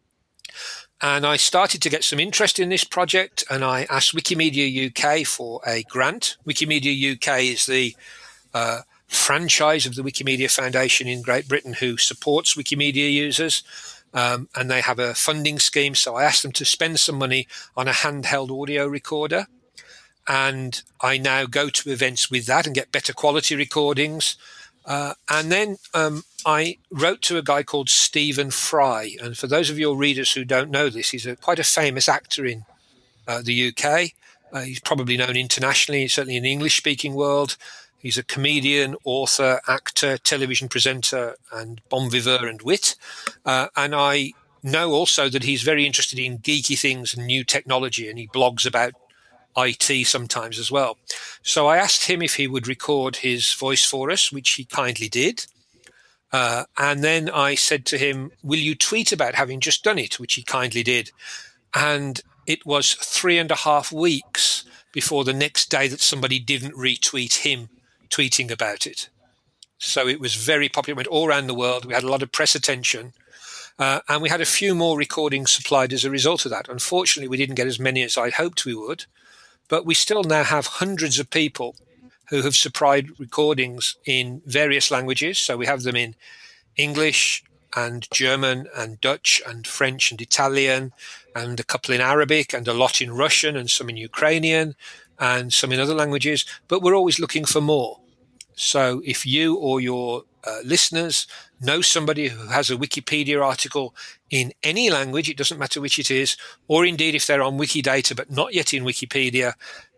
And I started to get some interest in this project, and I asked Wikimedia UK for a grant. Wikimedia UK is the franchise of the Wikimedia Foundation in Great Britain who supports Wikimedia users, and they have a funding scheme. So I asked them to spend some money on a handheld audio recorder, and I now go to events with that and get better quality recordings. And then I wrote to a guy called Stephen Fry. And for those of your readers who don't know this, he's quite a famous actor in the UK. He's probably known internationally, certainly in the English-speaking world. He's a comedian, author, actor, television presenter, and bon vivant and wit. And I know also that he's very interested in geeky things and new technology, and he blogs about IT sometimes as well. So I asked him if he would record his voice for us, which he kindly did. And then I said to him, will you tweet about having just done it, which he kindly did. And it was 3.5 weeks before the next day that somebody didn't retweet him tweeting about it. So it was very popular. It went all around the world. We had a lot of press attention. And we had a few more recordings supplied as a result of that. Unfortunately, we didn't get as many as I hoped we would. But we still now have hundreds of people who have supplied recordings in various languages. So we have them in English and German and Dutch and French and Italian, and a couple in Arabic and a lot in Russian and some in Ukrainian and some in other languages. But we're always looking for more. So if you or your listeners know somebody who has a Wikipedia article in any language, it doesn't matter which it is, or indeed if they're on Wikidata but not yet in Wikipedia,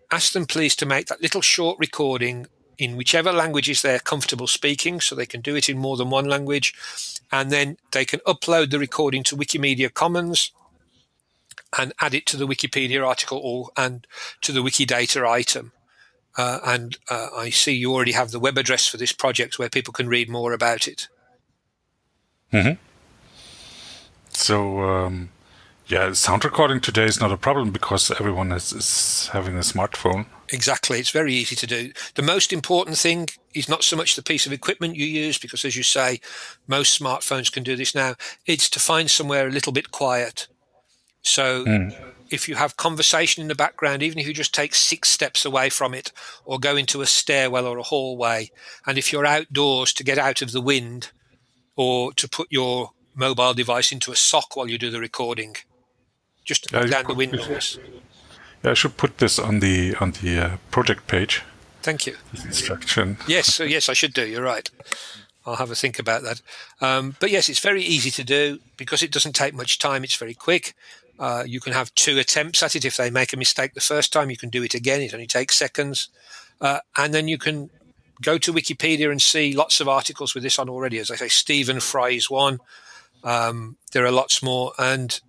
ask them please to make that little short recording in whichever languages they're comfortable speaking, so they can do it in more than one language, and then they can upload the recording to Wikimedia Commons and add it to the Wikipedia article and to the Wikidata item. I see you already have the web address for this project where people can read more about it. Mm-hmm. So, sound recording today is not a problem because everyone is having a smartphone. Exactly. It's very easy to do. The most important thing is not so much the piece of equipment you use, because as you say, most smartphones can do this now. It's to find somewhere a little bit quiet. So if you have conversation in the background, even if you just take 6 steps away from it or go into a stairwell or a hallway, and if you're outdoors, to get out of the wind or to put your mobile device into a sock while you do the recording, just down the wind noise. Yeah, I should put this on the project page. Thank you. This instruction. Yes, I should do. You're right. I'll have a think about that. But yes, it's very easy to do because it doesn't take much time. It's very quick. You can have 2 attempts at it. If they make a mistake the first time, you can do it again. It only takes seconds. And then you can go to Wikipedia and see lots of articles with this on already. As I say, Stephen Fry's one. There are lots more. And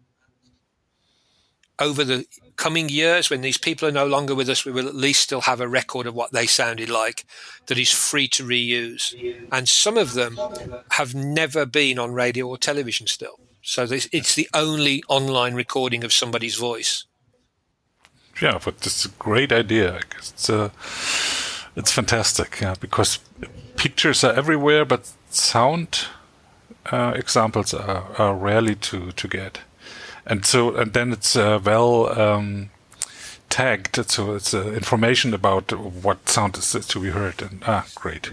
over the coming years, when these people are no longer with us, we will at least still have a record of what they sounded like that is free to reuse. And some of them have never been on radio or television still. So it's the only online recording of somebody's voice. Yeah, but it's a great idea. I guess it's fantastic, because pictures are everywhere, but sound examples are rarely to get. And then it's tagged, so it's information about what sound is to be heard. And great!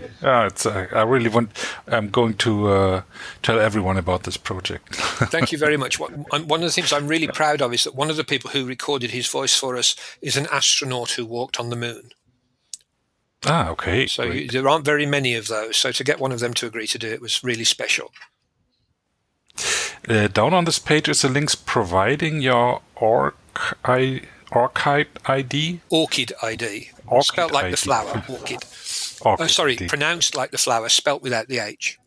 I'm going to tell everyone about this project. Thank you very much. One of the things I'm really proud of is that one of the people who recorded his voice for us is an astronaut who walked on the moon. Okay. So there aren't very many of those. So to get one of them to agree to do it was really special. Down on this page is the links providing your ORCID ID. ORCID ID. Spelled like the flower. ORCID. Pronounced like the flower, spelt without the H.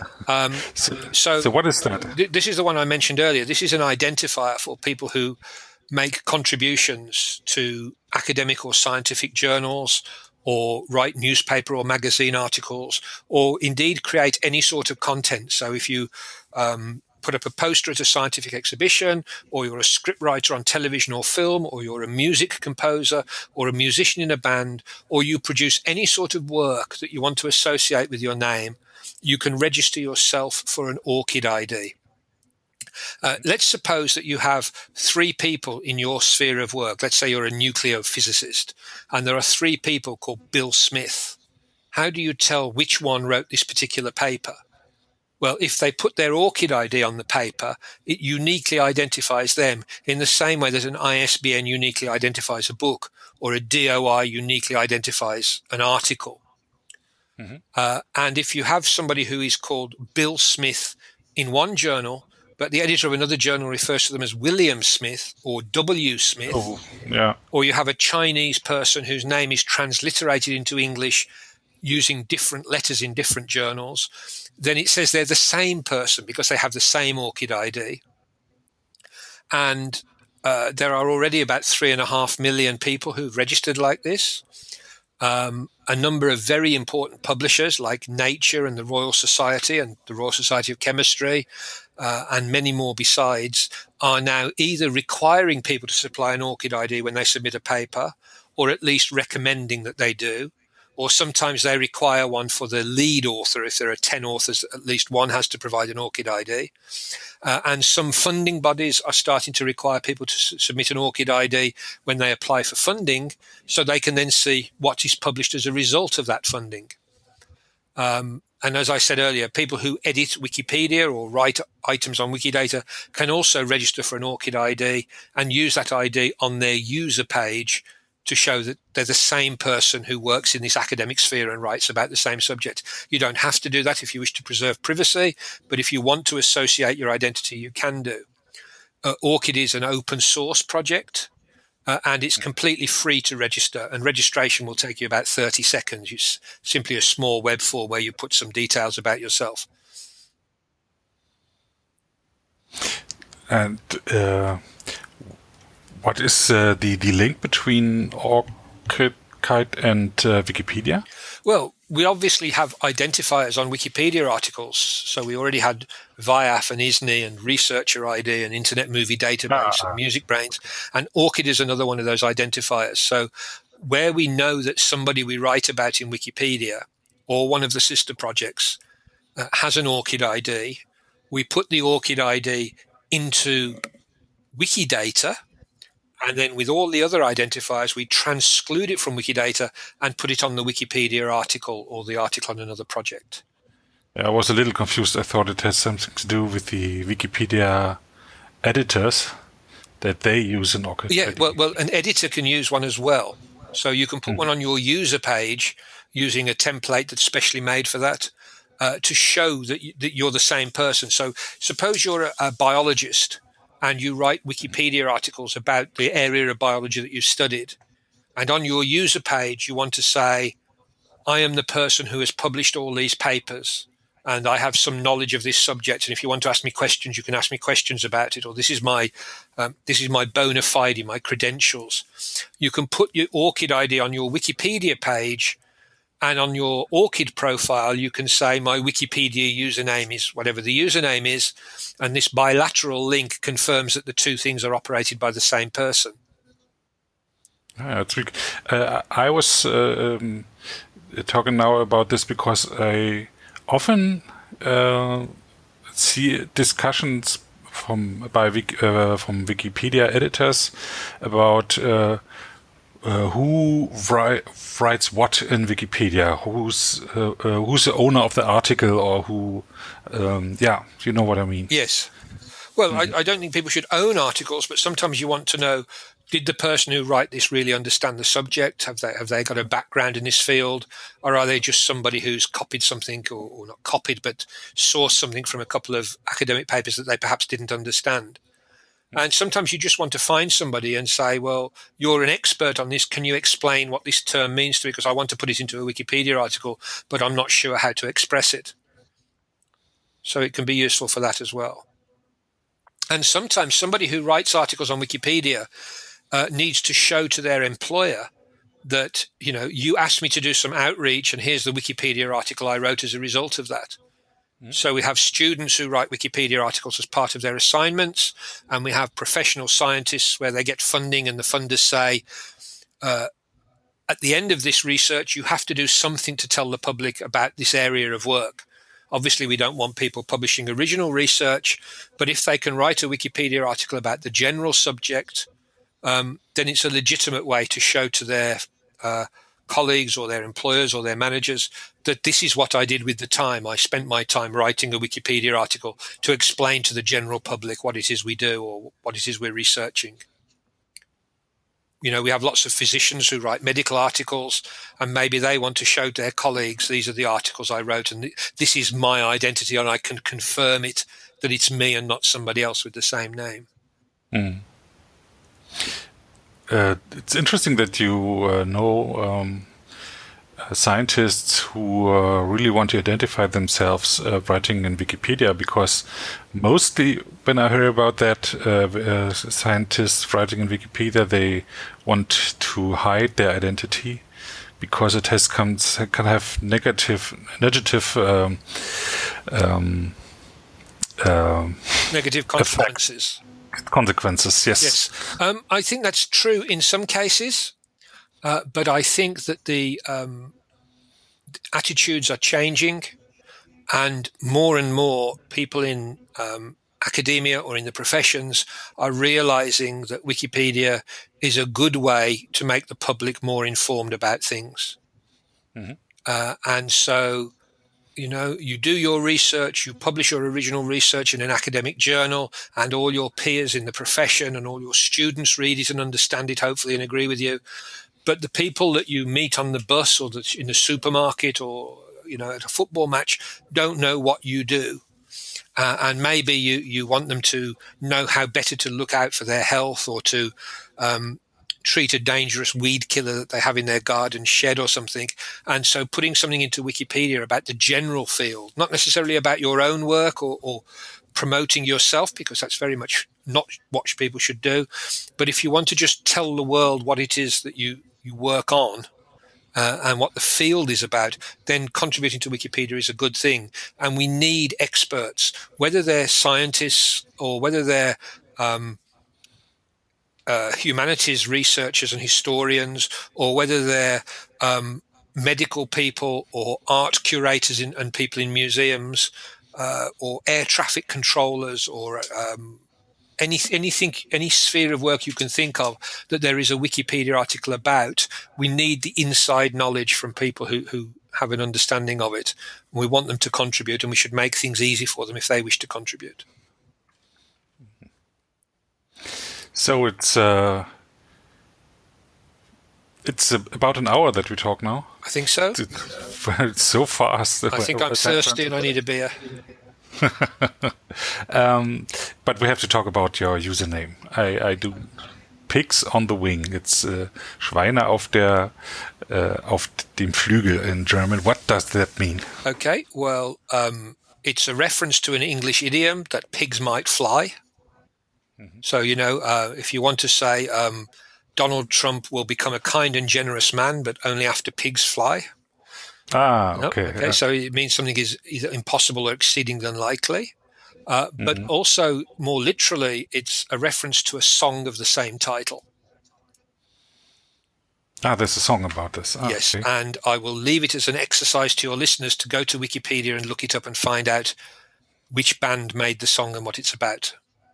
So what is that? This is the one I mentioned earlier. This is an identifier for people who make contributions to academic or scientific journals, or write newspaper or magazine articles, or indeed create any sort of content. So if you put up a poster at a scientific exhibition, or you're a scriptwriter on television or film, or you're a music composer, or a musician in a band, or you produce any sort of work that you want to associate with your name, you can register yourself for an ORCID ID. Let's suppose that you have 3 people in your sphere of work. Let's say you're a nucleophysicist, and there are 3 people called Bill Smith. How do you tell which one wrote this particular paper? Well, if they put their ORCID ID on the paper, it uniquely identifies them in the same way that an ISBN uniquely identifies a book, or a DOI uniquely identifies an article. Mm-hmm. And if you have somebody who is called Bill Smith in one journal, but the editor of another journal refers to them as William Smith or W. Smith, or you have a Chinese person whose name is transliterated into English using different letters in different journals, then it says they're the same person because they have the same ORCID ID. And there are already about 3.5 million people who've registered like this. A number of very important publishers like Nature and the Royal Society and the Royal Society of Chemistry, and many more besides, are now either requiring people to supply an ORCID ID when they submit a paper, or at least recommending that they do. Or sometimes they require one for the lead author. If there are 10 authors, at least one has to provide an ORCID ID. And some funding bodies are starting to require people to submit an ORCID ID when they apply for funding, so they can then see what is published as a result of that funding. And as I said earlier, people who edit Wikipedia or write items on Wikidata can also register for an ORCID ID and use that ID on their user page to show that they're the same person who works in this academic sphere and writes about the same subject. You don't have to do that if you wish to preserve privacy, but if you want to associate your identity, you can do. ORCID is an open source project. and it's completely free to register. And registration will take you about 30 seconds. It's simply a small web form where you put some details about yourself. And what is the link between ORCID and Wikipedia? Well, we obviously have identifiers on Wikipedia articles. So we already had VIAF and ISNI and Researcher ID and Internet Movie Database and Music Brains. And ORCID is another one of those identifiers. So where we know that somebody we write about in Wikipedia or one of the sister projects has an ORCID ID, we put the ORCID ID into Wikidata, and then with all the other identifiers, we transclude it from Wikidata and put it on the Wikipedia article or the article on another project. I was a little confused. I thought it has something to do with the Wikipedia editors that they use an ORCID. Yeah, well, an editor can use one as well. So you can put one on your user page using a template that's specially made for that. To show that you're the same person. So suppose you're a biologist and you write Wikipedia articles about the area of biology that you've studied. And on your user page, you want to say, I am the person who has published all these papers and I have some knowledge of this subject. And if you want to ask me questions, you can ask me questions about it. Or this is my bona fide, my credentials. You can put your ORCID ID on your Wikipedia page. And on your ORCID profile, you can say my Wikipedia username is whatever the username is. And this bilateral link confirms that the two things are operated by the same person. That's weak. I was talking now about this because I often see discussions from Wikipedia editors about who writes what in Wikipedia, who's the owner of the article, or who, you know what I mean. Yes. Well, I don't think people should own articles, but sometimes you want to know, did the person who write this really understand the subject? Have they got a background in this field? Or are they just somebody who's copied something, or not copied, but sourced something from a couple of academic papers that they perhaps didn't understand? And sometimes you just want to find somebody and say, well, you're an expert on this. Can you explain what this term means to me? Because I want to put it into a Wikipedia article, but I'm not sure how to express it. So it can be useful for that as well. And sometimes somebody who writes articles on Wikipedia needs to show to their employer that, you asked me to do some outreach and here's the Wikipedia article I wrote as a result of that. So we have students who write Wikipedia articles as part of their assignments, and we have professional scientists where they get funding and the funders say, at the end of this research, you have to do something to tell the public about this area of work. Obviously, we don't want people publishing original research, but if they can write a Wikipedia article about the general subject, then it's a legitimate way to show to their colleagues or their employers or their managers that this is what I did with the time. I spent my time writing a Wikipedia article to explain to the general public what it is we do or what it is we're researching. We have lots of physicians who write medical articles, and maybe they want to show to their colleagues, these are the articles I wrote, and this is my identity, and I can confirm it, that it's me and not somebody else with the same name. It's interesting that you know scientists who really want to identify themselves writing in Wikipedia, because mostly when I hear about that, scientists writing in Wikipedia, they want to hide their identity because it can have negative consequences. Consequences, yes. Yes. I think that's true in some cases, but I think that the attitudes are changing, and more people in academia or in the professions are realizing that Wikipedia is a good way to make the public more informed about things. And so, you do your research, you publish your original research in an academic journal, and all your peers in the profession and all your students read it and understand it, hopefully, and agree with you. But the people that you meet on the bus or in the supermarket or, at a football match don't know what you do. And maybe you want them to know how better to look out for their health, or to treat a dangerous weed killer that they have in their garden shed or something. And so putting something into Wikipedia about the general field, not necessarily about your own work or promoting yourself, because that's very much not what people should do. But if you want to just tell the world what it is that you work on, and what the field is about, then contributing to Wikipedia is a good thing. And we need experts, whether they're scientists or whether they're humanities researchers and historians, or whether they're medical people or art curators and people in museums, or air traffic controllers, or anything, any sphere of work you can think of that there is a Wikipedia article about. We need the inside knowledge from people who have an understanding of it. We want them to contribute, and we should make things easy for them if they wish to contribute. So it's about an hour that we talk now. I think so. It's so fast. I think I'm thirsty and I need a beer. But we have to talk about your username. I do Pigs on the Wing. It's Schweine auf dem Flügel in German. What does that mean? Okay, well, it's a reference to an English idiom that pigs might fly. Mm-hmm. So, if you want to say Donald Trump will become a kind and generous man, but only after pigs fly. Okay. Okay, yeah. So it means something is either impossible or exceedingly unlikely. But also, more literally, it's a reference to a song of the same title. There's a song about this. Yes, okay. And I will leave it as an exercise to your listeners to go to Wikipedia and look it up and find out which band made the song and what it's about.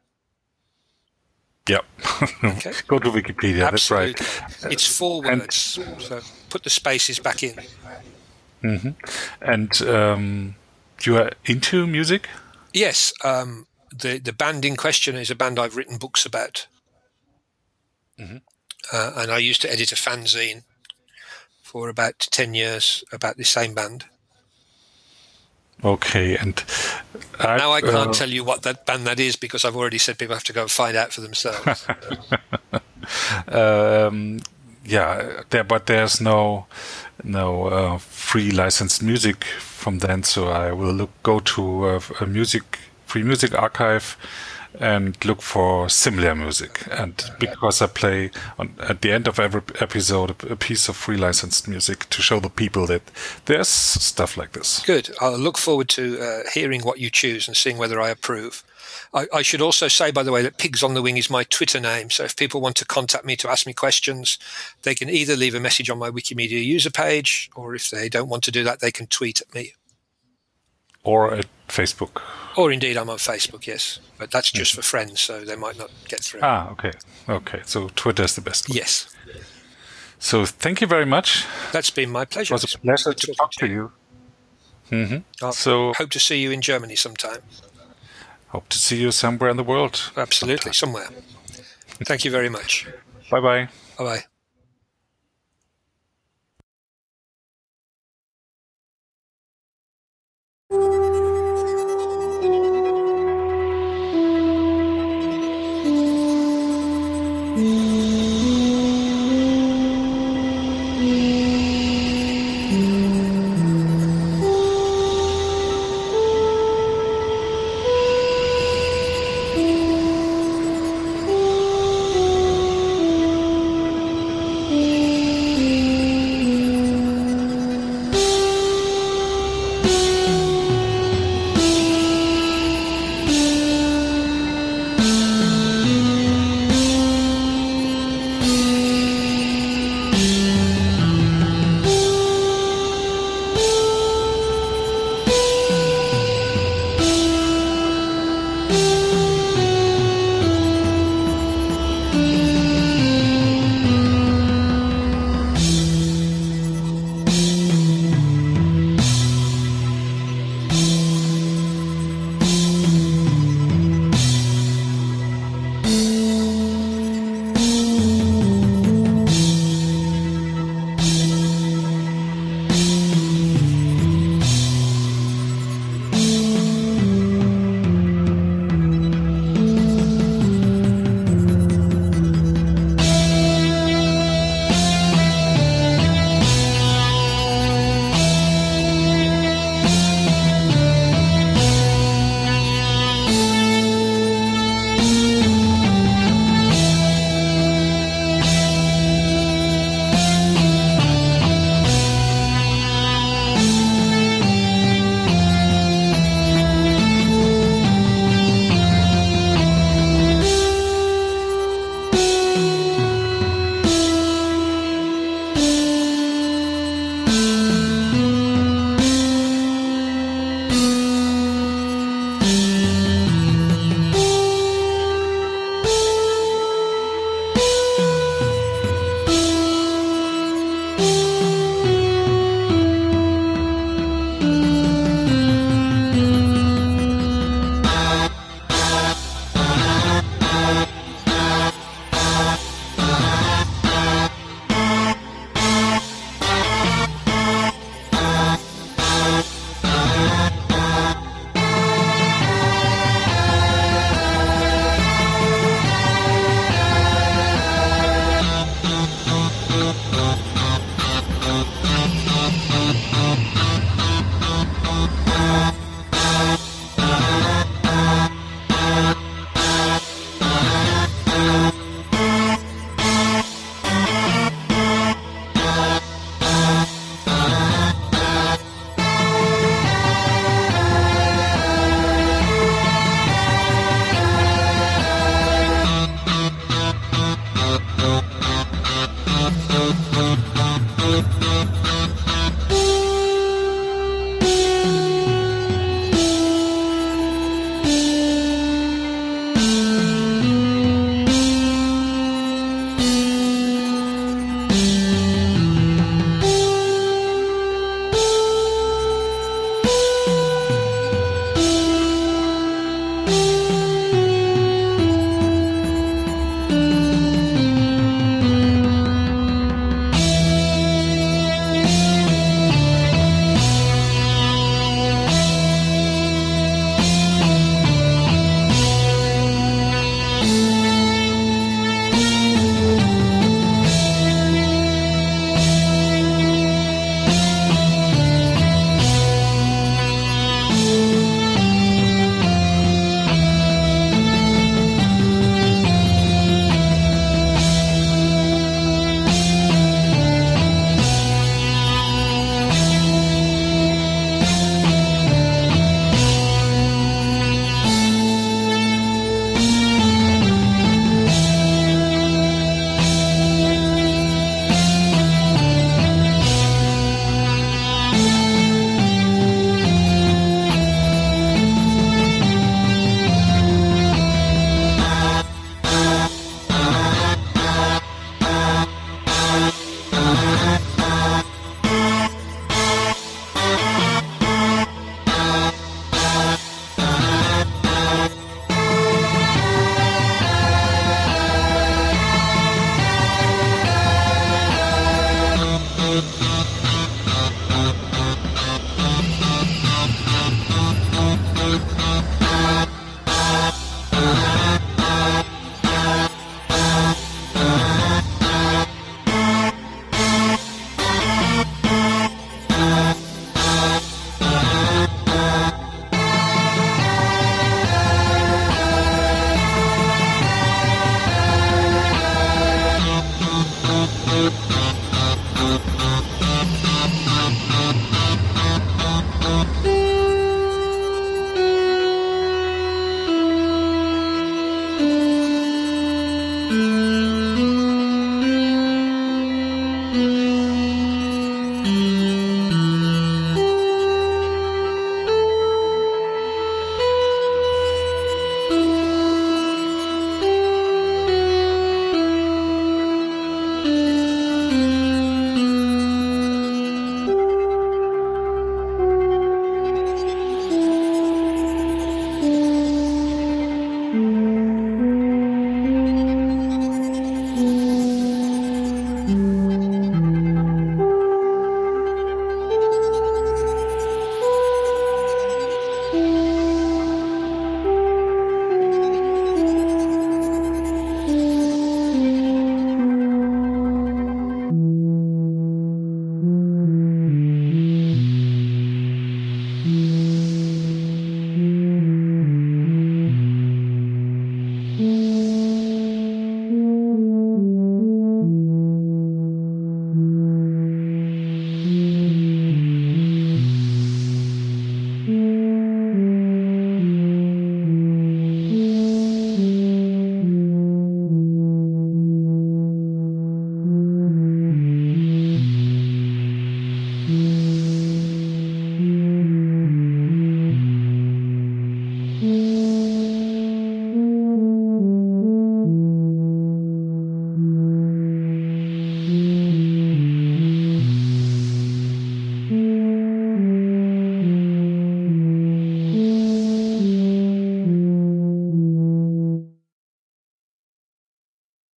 Yep. Okay. Go to Wikipedia, Absolutely. That's right. It's 4 words, so put the spaces back in. Mm-hmm. And you are into music? Yes. The band in question is a band I've written books about. Mm-hmm. And I used to edit a fanzine for about 10 years about the same band. Okay, and now I can't tell you what that band that is, because I've already said people have to go and find out for themselves. But there's no free licensed music from then, so I will go to a free music archive and look for similar music. And because I play at the end of every episode a piece of free licensed music to show the people that there's stuff like this. Good. I'll look forward to hearing what you choose and seeing whether I approve. I should also say, by the way, that Pigs on the Wing is my Twitter name. So if people want to contact me to ask me questions, they can either leave a message on my Wikimedia user page, or if they don't want to do that, they can tweet at me. Or at Facebook. Or indeed, I'm on Facebook, yes. But that's just for friends, so they might not get through. Okay. Okay, so Twitter is the best one. Yes. So thank you very much. That's been my pleasure. It was a pleasure to talk to you. Mm-hmm. So hope to see you in Germany sometime. Hope to see you somewhere in the world. Absolutely, somewhere. Thank you very much. Bye-bye. Bye-bye.